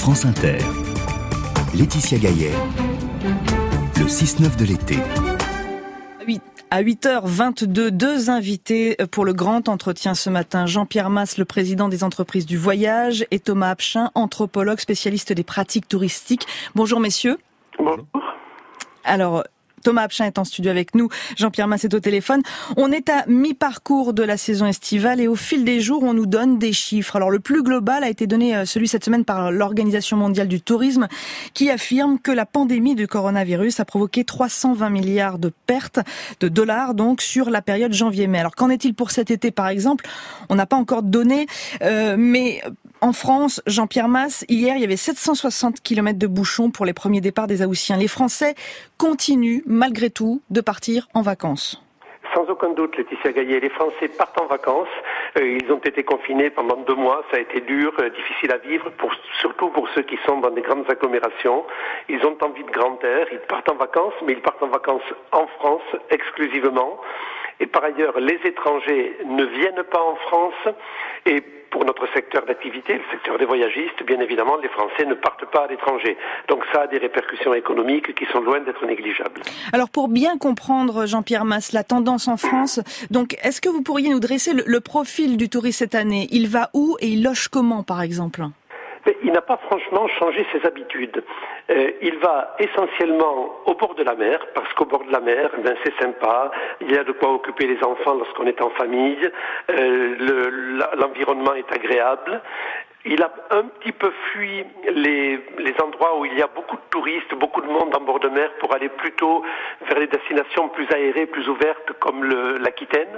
France Inter. Laetitia Gaillet, le 6-9 de l'été. À 8h22, deux invités pour le grand entretien ce matin. Jean-Pierre Mas, le président des entreprises du voyage, et Thomas Abchin, anthropologue spécialiste des pratiques touristiques. Bonjour messieurs. Bonjour. Alors, Thomas Abchin est en studio avec nous, Jean-Pierre Mas est au téléphone. On est à mi-parcours de la saison estivale et au fil des jours, on nous donne des chiffres. Alors le plus global a été donné celui cette semaine par l'Organisation mondiale du tourisme qui affirme que la pandémie du coronavirus a provoqué 320 milliards de pertes de dollars donc sur la période janvier-mai. Alors qu'en est-il pour cet été par exemple? On n'a pas encore de données, mais en France, Jean-Pierre Mas, hier il y avait 760 km de bouchons pour les premiers départs des Haussiens. Les Français continuent malgré tout de partir en vacances. Sans aucun doute, Laetitia Gaillet, les Français partent en vacances. Ils ont été confinés pendant 2 mois. Ça a été dur, difficile à vivre, surtout pour ceux qui sont dans des grandes agglomérations. Ils ont envie de grand air. Ils partent en vacances, mais ils partent en vacances en France exclusivement. Et par ailleurs, les étrangers ne viennent pas en France. Et pour notre secteur d'activité, le secteur des voyagistes, bien évidemment, les Français ne partent pas à l'étranger. Donc ça a des répercussions économiques qui sont loin d'être négligeables. Alors pour bien comprendre, Jean-Pierre Mas, la tendance en France, donc est-ce que vous pourriez nous dresser le profil du touriste cette année? Il va où et il loge comment, par exemple? Mais il n'a pas franchement changé ses habitudes. Il va essentiellement au bord de la mer, parce qu'au bord de la mer, c'est sympa, il y a de quoi occuper les enfants lorsqu'on est en famille, l'environnement est agréable. Il a un petit peu fui les endroits où il y a beaucoup de touristes, beaucoup de monde en bord de mer pour aller plutôt vers les destinations plus aérées, plus ouvertes comme l'Aquitaine.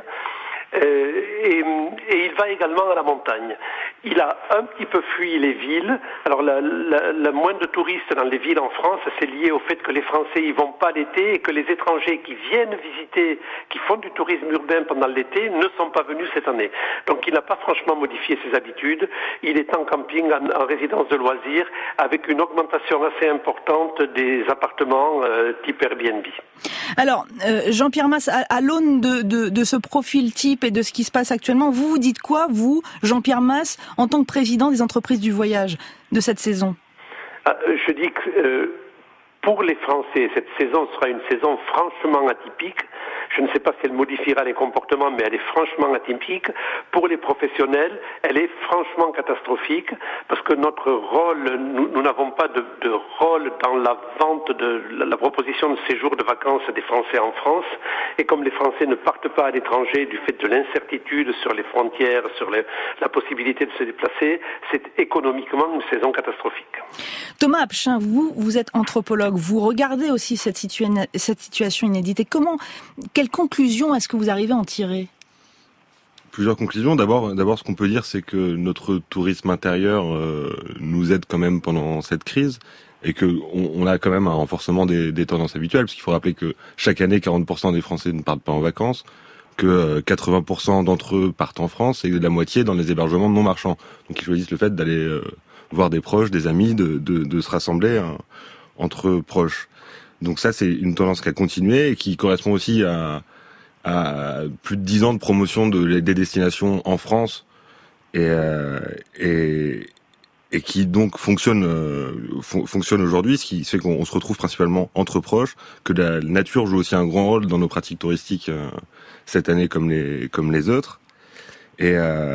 Et il va également à la montagne. Il a un petit peu fui les villes. Alors la moins de touristes dans les villes en France, c'est lié au fait que les Français y vont pas l'été et que les étrangers qui viennent visiter, qui font du tourisme urbain pendant l'été, ne sont pas venus cette année. Donc il n'a pas franchement modifié ses habitudes. Il est en camping, en résidence de loisirs, avec une augmentation assez importante des appartements type Airbnb. Alors, Jean-Pierre Mas, à l'aune de ce profil type et de ce qui se passe actuellement, vous dites quoi, vous, Jean-Pierre Mas, en tant que président des entreprises du voyage de cette saison? Je dis que pour les Français, cette saison sera une saison franchement atypique. Je ne sais pas si elle modifiera les comportements, mais elle est franchement atypique. Pour les professionnels, elle est franchement catastrophique parce que notre rôle, nous n'avons pas de rôle dans la vente de la proposition de séjour de vacances des Français en France. Et comme les Français ne partent pas à l'étranger du fait de l'incertitude sur les frontières, sur la possibilité de se déplacer, c'est économiquement une saison catastrophique. Thomas Abchin, vous êtes anthropologue, vous regardez aussi cette situation inédite. Et quelle conclusion est-ce que vous arrivez à en tirer? Plusieurs conclusions. D'abord, ce qu'on peut dire, c'est que notre tourisme intérieur nous aide quand même pendant cette crise et que on a quand même un renforcement des tendances habituelles, parce qu'il faut rappeler que chaque année, 40% des Français ne partent pas en vacances, que 80% d'entre eux partent en France et la moitié dans les hébergements non marchands. Donc ils choisissent le fait d'aller voir des proches, des amis, de se rassembler entre proches. Donc ça, c'est une tendance qui a continué et qui correspond aussi à plus de 10 ans de promotion des destinations en France et qui donc fonctionne aujourd'hui, ce qui fait qu'on se retrouve principalement entre proches, que la nature joue aussi un grand rôle dans nos pratiques touristiques cette année comme les autres, et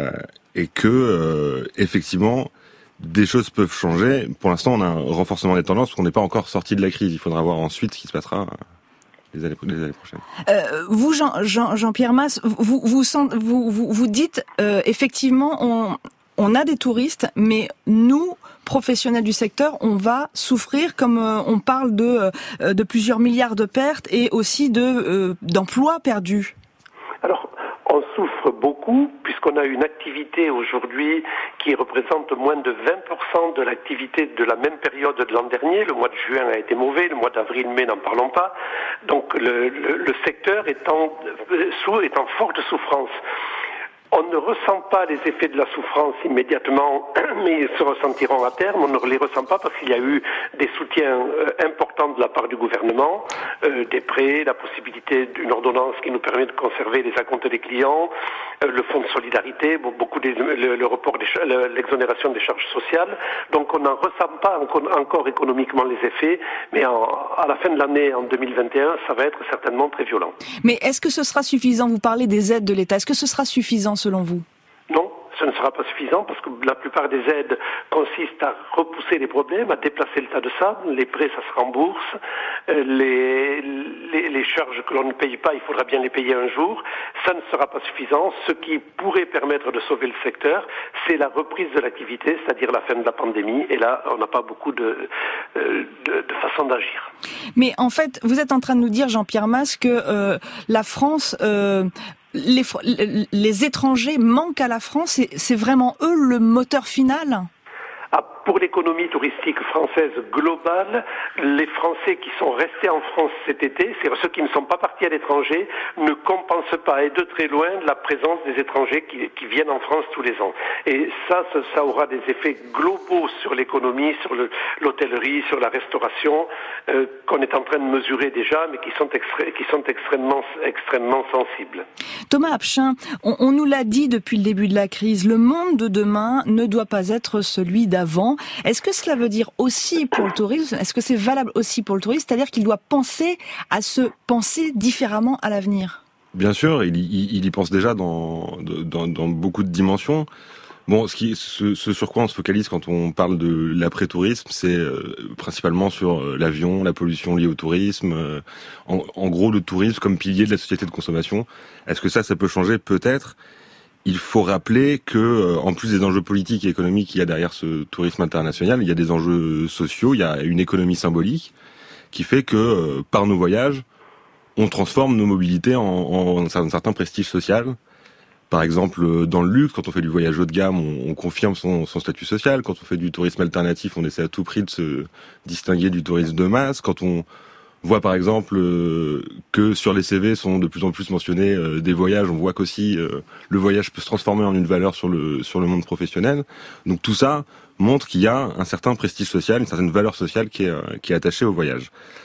que effectivement des choses peuvent changer. Pour l'instant, on a un renforcement des tendances parce qu'on n'est pas encore sorti de la crise. Il faudra voir ensuite ce qui se passera les années prochaines. Vous, Jean-Pierre Mas, vous dites effectivement, on a des touristes, mais nous, professionnels du secteur, on va souffrir, comme on parle de plusieurs milliards de pertes et aussi d'emplois perdus. Alors, on souffre beaucoup puisqu'on a une activité aujourd'hui qui représente moins de 20% de l'activité de la même période de l'an dernier. Le mois de juin a été mauvais, le mois d'avril-mai, n'en parlons pas. Donc le secteur est en forte souffrance. On ne ressent pas les effets de la souffrance immédiatement, mais ils se ressentiront à terme. On ne les ressent pas parce qu'il y a eu des soutiens importants de la part du gouvernement, des prêts, la possibilité d'une ordonnance qui nous permet de conserver les acomptes des clients, le fonds de solidarité, le report l'exonération des charges sociales. Donc on n'en ressent pas encore économiquement les effets, mais à la fin de l'année, en 2021, ça va être certainement très violent. Mais est-ce que ce sera suffisant? Vous parlez des aides de l'État. Est-ce que ce sera suffisant selon vous? Non, ce ne sera pas suffisant parce que la plupart des aides consistent à repousser les problèmes, à déplacer le tas de sable. Les prêts, ça se rembourse. Les charges que l'on ne paye pas, il faudra bien les payer un jour. Ça ne sera pas suffisant. Ce qui pourrait permettre de sauver le secteur, c'est la reprise de l'activité, c'est-à-dire la fin de la pandémie. Et là, on n'a pas beaucoup de façons d'agir. Mais en fait, vous êtes en train de nous dire, Jean-Pierre Mas, que la France... les étrangers manquent à la France, c'est vraiment eux le moteur final? Pour l'économie touristique française globale, les Français qui sont restés en France cet été, c'est-à-dire ceux qui ne sont pas partis à l'étranger, ne compensent pas, et de très loin, la présence des étrangers qui viennent en France tous les ans. Et ça aura des effets globaux sur l'économie, sur l'hôtellerie, sur la restauration, qu'on est en train de mesurer déjà, mais qui sont extrêmement sensibles. Thomas Apchin, on nous l'a dit depuis le début de la crise, le monde de demain ne doit pas être celui d'avant. Est-ce que cela veut dire aussi pour le tourisme, est-ce que c'est valable aussi pour le tourisme, c'est-à-dire qu'il doit penser différemment à l'avenir? Bien sûr, il y pense déjà dans beaucoup de dimensions. Bon, ce sur quoi on se focalise quand on parle de l'après-tourisme, c'est principalement sur l'avion, la pollution liée au tourisme, en gros le tourisme comme pilier de la société de consommation. Est-ce que ça peut changer? Peut-être. Il faut rappeler que, en plus des enjeux politiques et économiques qu'il y a derrière ce tourisme international, il y a des enjeux sociaux, il y a une économie symbolique qui fait que, par nos voyages, on transforme nos mobilités en un certain prestige social. Par exemple, dans le luxe, quand on fait du voyage haut de gamme, on confirme son statut social. Quand on fait du tourisme alternatif, on essaie à tout prix de se distinguer du tourisme de masse. Quand on voit par exemple que sur les CV sont de plus en plus mentionnés des voyages, on voit qu'aussi le voyage peut se transformer en une valeur sur le monde professionnel. Donc tout ça montre qu'il y a un certain prestige social, une certaine valeur sociale qui est attachée au voyage.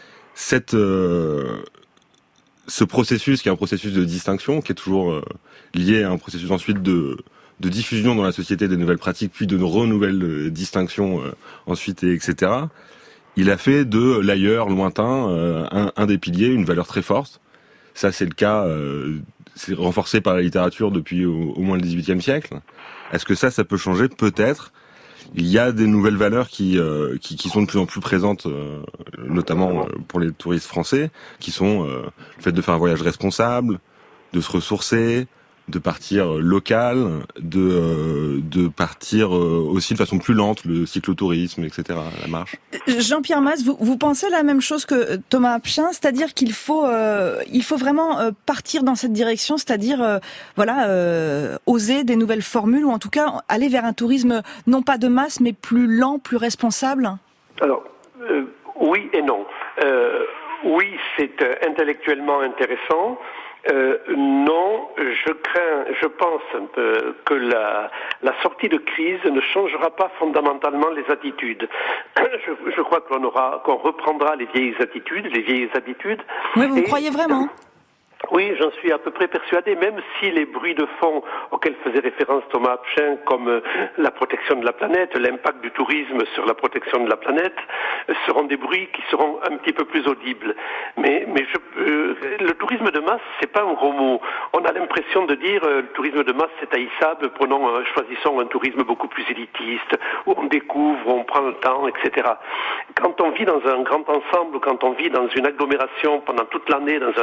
Ce processus qui est un processus de distinction, qui est toujours lié à un processus ensuite de diffusion dans la société des nouvelles pratiques, puis de nouvelles distinctions ensuite, etc. Il a fait de l'ailleurs lointain un des piliers, une valeur très forte. Ça, c'est le cas, c'est renforcé par la littérature depuis au moins le XVIIIe siècle. Est-ce que ça peut changer? Peut-être. Il y a des nouvelles valeurs qui sont de plus en plus présentes, notamment pour les touristes français, qui sont le fait de faire un voyage responsable, de se ressourcer, de partir local, de partir aussi de façon plus lente, le cyclotourisme, etc., la marche. Jean-Pierre Mas, vous pensez la même chose que Thomas Apchin, c'est-à-dire qu'il faut vraiment partir dans cette direction, c'est-à-dire oser des nouvelles formules, ou en tout cas aller vers un tourisme non pas de masse, mais plus lent, plus responsable? Alors, oui et non. Oui, c'est intellectuellement intéressant. Non, je pense que la sortie de crise ne changera pas fondamentalement les attitudes. Je crois qu'on reprendra les vieilles habitudes. Oui, vous croyez vraiment? Oui, j'en suis à peu près persuadé, même si les bruits de fond auxquels faisait référence Thomas Apchin, comme la protection de la planète, l'impact du tourisme sur la protection de la planète, seront des bruits qui seront un petit peu plus audibles. Mais le tourisme de masse, c'est pas un gros mot. On a l'impression de dire le tourisme de masse, c'est haïssable, choisissons un tourisme beaucoup plus élitiste, où on découvre, où on prend le temps, etc. Quand on vit dans un grand ensemble, quand on vit dans une agglomération pendant toute l'année, dans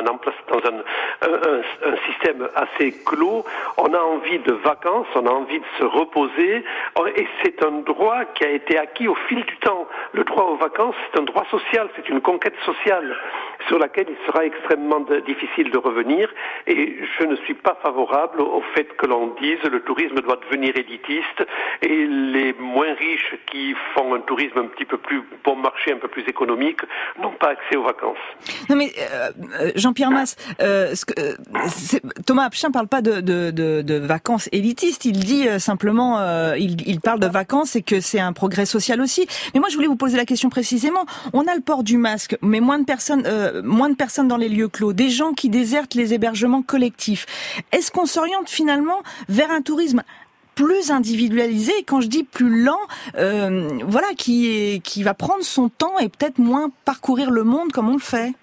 un système assez clos, on a envie de vacances, on a envie de se reposer, et c'est un droit qui a été acquis au fil du temps. Le droit aux vacances, c'est un droit social, c'est une conquête sociale. sur laquelle il sera extrêmement difficile de revenir, et je ne suis pas favorable au fait que l'on dise le tourisme doit devenir élitiste et les moins riches qui font un tourisme un petit peu plus bon marché, un peu plus économique, n'ont pas accès aux vacances. Non mais Jean-Pierre Mas, Thomas Apchin parle pas de vacances élitistes, il dit simplement, il parle de vacances et que c'est un progrès social aussi. Mais moi je voulais vous poser la question précisément. On a le port du masque, mais moins de personnes dans les lieux clos, des gens qui désertent les hébergements collectifs. Est-ce qu'on s'oriente finalement vers un tourisme plus individualisé, et quand je dis plus lent, qui va prendre son temps et peut-être moins parcourir le monde comme on le fait?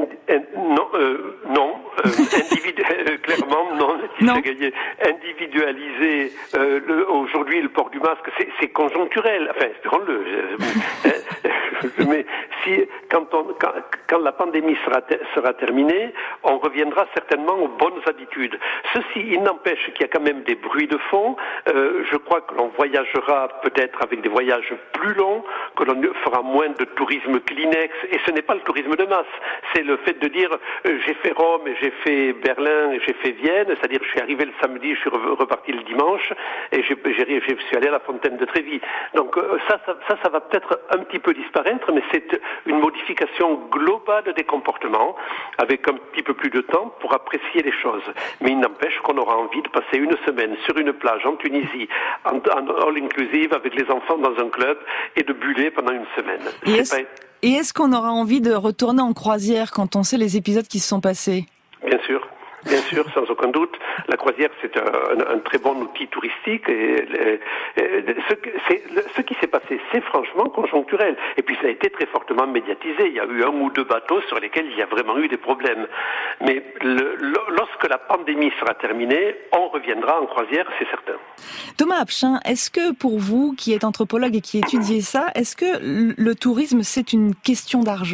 Non. Clairement, non. Individualiser, aujourd'hui, le port du masque, c'est conjoncturel. Enfin, espérons-le. Mais quand la pandémie sera terminée, on reviendra certainement aux bonnes habitudes. Ceci, il n'empêche qu'il y a quand même des bruits de fond. Je crois que l'on voyagera peut-être avec des voyages plus longs, que l'on fera moins de tourisme Kleenex. Et ce n'est pas le tourisme de masse. C'est le fait de dire j'ai fait Rome et j'ai fait Berlin et j'ai fait Vienne, c'est-à-dire je suis arrivé le samedi, je suis reparti le dimanche et je suis allé à la Fontaine de Trévi. Donc ça va peut-être un petit peu disparaître, mais c'est une modification globale des comportements avec un petit peu plus de temps pour apprécier les choses. Mais il n'empêche qu'on aura envie de passer une semaine sur une plage en Tunisie, en all-inclusive avec les enfants dans un club et de buller pendant une semaine. Et est-ce qu'on aura envie de retourner en croisière quand on sait les épisodes qui se sont passés? Bien sûr, sans aucun doute. La croisière, c'est un très bon outil touristique. Et ce qui s'est passé, c'est franchement conjoncturel. Et puis ça a été très fortement médiatisé. Il y a eu 1 ou 2 bateaux sur lesquels il y a vraiment eu des problèmes. Mais lorsque la pandémie sera terminée, on reviendra en croisière, c'est certain. Thomas Apchin, est-ce que pour vous, qui êtes anthropologue et qui étudiez ça, est-ce que le tourisme, c'est une question d'argent ?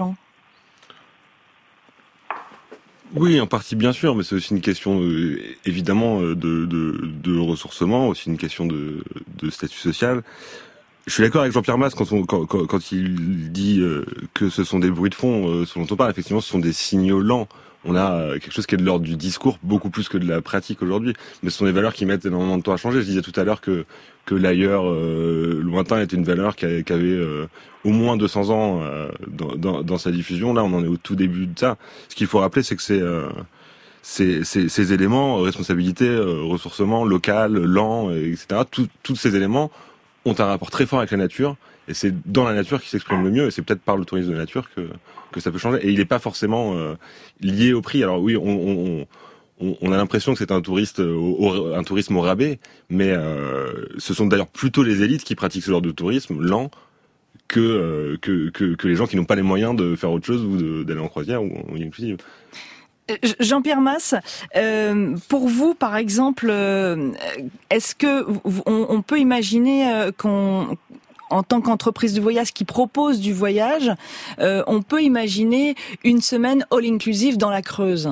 Oui, en partie bien sûr, mais c'est aussi une question évidemment de ressourcement, aussi une question de statut social. Je suis d'accord avec Jean-Pierre Mas quand il dit que ce sont des bruits de fond dont on parle. Effectivement, ce sont des signaux lents. On a quelque chose qui est de l'ordre du discours beaucoup plus que de la pratique aujourd'hui. Mais ce sont des valeurs qui mettent énormément de temps à changer. Je disais tout à l'heure que l'ailleurs lointain était une valeur qui avait au moins 200 ans dans sa diffusion. Là, on en est au tout début de ça. Ce qu'il faut rappeler, c'est que ces éléments, responsabilité, ressourcement, local, lent, etc., tous ces éléments ont un rapport très fort avec la nature. Et c'est dans la nature qui s'exprime le mieux, et c'est peut-être par le tourisme de nature que ça peut changer. Et il n'est pas forcément lié au prix. Alors oui, on a l'impression que c'est un tourisme au rabais, mais ce sont d'ailleurs plutôt les élites qui pratiquent ce genre de tourisme lent que les gens qui n'ont pas les moyens de faire autre chose ou d'aller en croisière ou en inclusive. Jean-Pierre Mas, pour vous, par exemple, est-ce que on peut imaginer en tant qu'entreprise de voyage qui propose du voyage, on peut imaginer une semaine all-inclusive dans la Creuse?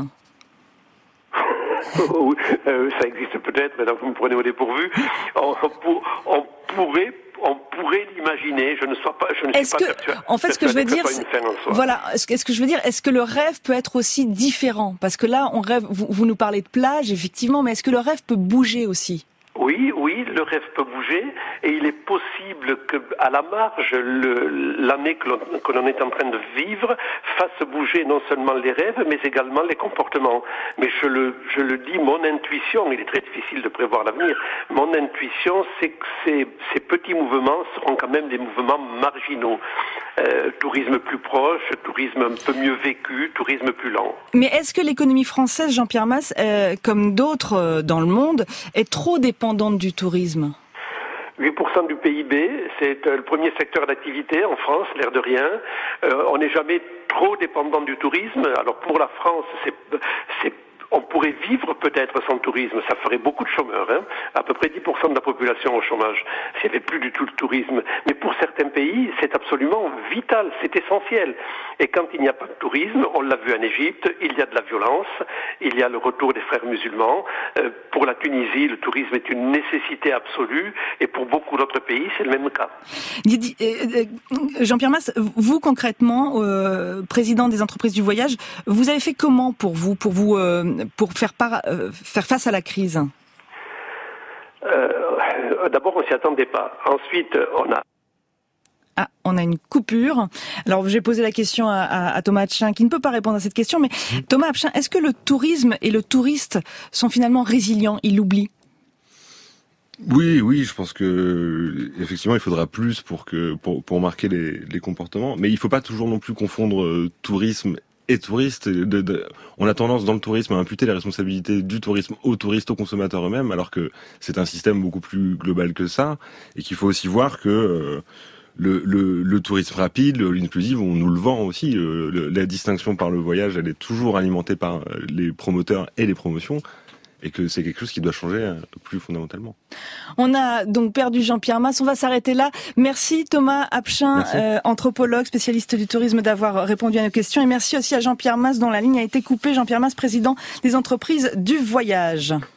Oui, ça existe peut-être, mais là vous me prenez au dépourvu. On pourrait l'imaginer. Je ne suis pas persuadé. En fait, ce que je veux dire, est-ce que le rêve peut être aussi différent? Parce que là, on rêve. Vous nous parlez de plage, effectivement, mais est-ce que le rêve peut bouger aussi? Oui, le rêve peut bouger et il est possible que, à la marge, l'année que l'on est en train de vivre fasse bouger non seulement les rêves, mais également les comportements. Mais je le dis, mon intuition, il est très difficile de prévoir l'avenir, mon intuition, c'est que ces petits mouvements seront quand même des mouvements marginaux. Tourisme plus proche, tourisme un peu mieux vécu, tourisme plus lent. Mais est-ce que l'économie française, Jean-Pierre Mas, comme d'autres dans le monde, est trop dépendante du tourisme? 8% du PIB, c'est le premier secteur d'activité en France, l'air de rien. On n'est jamais trop dépendant du tourisme. Alors pour la France, c'est On pourrait vivre peut-être sans tourisme, ça ferait beaucoup de chômeurs, à peu près 10% de la population au chômage, s'il n'y avait plus du tout le tourisme. Mais pour certains pays, c'est absolument vital, c'est essentiel. Et quand il n'y a pas de tourisme, on l'a vu en Égypte, il y a de la violence, il y a le retour des frères musulmans. Pour la Tunisie, le tourisme est une nécessité absolue, et pour beaucoup d'autres pays, c'est le même cas. Jean-Pierre Mas, vous concrètement, président des entreprises du voyage, vous avez fait comment pour faire face à la crise? D'abord, on s'y attendait pas. Ensuite, on a une coupure. Alors, j'ai posé la question à Thomas Hatchin, qui ne peut pas répondre à cette question, mais Thomas Hatchin, est-ce que le tourisme et le touriste sont finalement résilients? Ils l'oublient? Oui, je pense que effectivement, il faudra plus pour marquer les comportements, mais il faut pas toujours non plus confondre tourisme et touristes. On a tendance dans le tourisme à imputer les responsabilités du tourisme aux touristes, aux consommateurs eux-mêmes, alors que c'est un système beaucoup plus global que ça, et qu'il faut aussi voir que le tourisme rapide, l'inclusive, on nous le vend aussi. La distinction par le voyage, elle est toujours alimentée par les promoteurs et les promotions, et que c'est quelque chose qui doit changer plus fondamentalement. On a donc perdu Jean-Pierre Mas, on va s'arrêter là. Merci Thomas Hatchin, anthropologue, spécialiste du tourisme, d'avoir répondu à nos questions. Et merci aussi à Jean-Pierre Mas, dont la ligne a été coupée. Jean-Pierre Mas, président des entreprises du voyage.